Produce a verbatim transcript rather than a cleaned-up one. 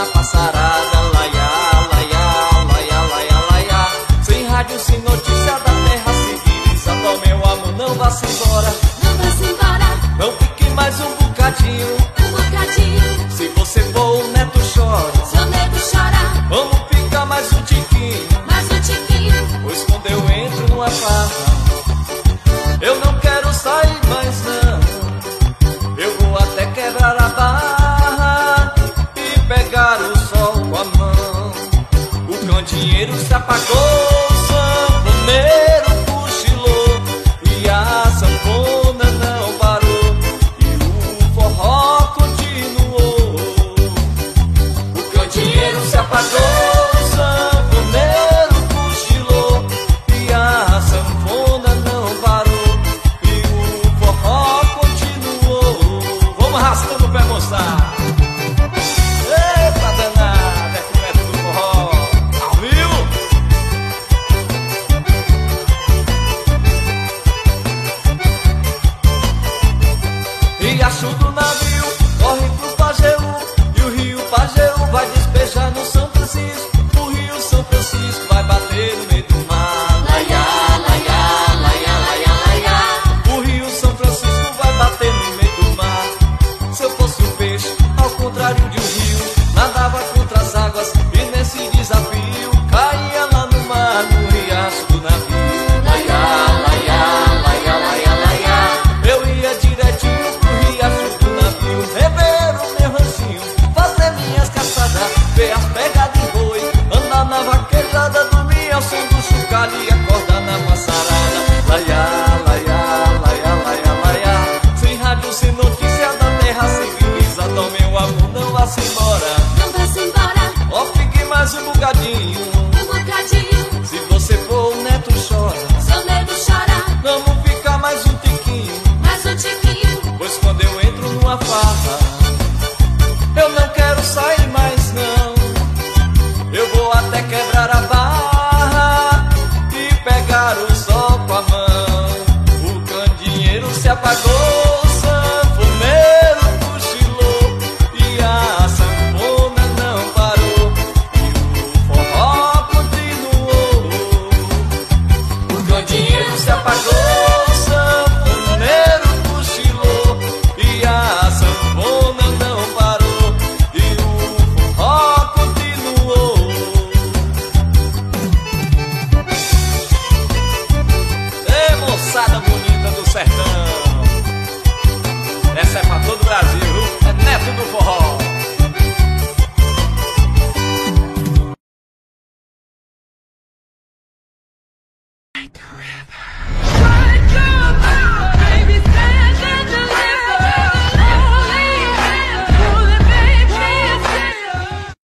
na passarada. Laia, laia, laia, laia, laia. Sem rádio, sem notícia da terra civilizada. Oh, meu amor, não vá-se embora, não vá-se embora, não fique mais um bocadinho. um bocadinho. Se você for, o neto chora, Seu neto chora, vamos ficar mais um tiquinho. mais um tiquinho. Pois quando eu entro numa farra, eu não quero sair mais não. Eu vou até quebrar a barra e pegar o sol com a mão. O candeeiro se apagou, o sanfoneiro cochilou e a sanfona não parou e o forró continuou. O candeeiro se apagou, o sanfoneiro cochilou e a sanfona não parou e o forró continuou. Vamos arrastando o pé, moçada. Eita danada, é com essa do forró ao vivo. Riacho do navio corre pro Pajeú e o rio Pajeú vai despejar no São Francisco. O rio São Francisco vai bater no meio do mar. Laia, laia, laia, laia, laia. O rio São Francisco vai bater no meio do mar. Se eu fosse um peixe, ao contrário de um rio, nadava contra as águas e nesse desafio caía lá no mar, no riacho do navio. Laia, laia, laia, laia, laia. Eu ia direitinho pro riacho do navio, rever o meu ranchinho, fazer minhas caçadas, ver as pegadas de boi, andar na vaquejada, dormir ao som do chocalho.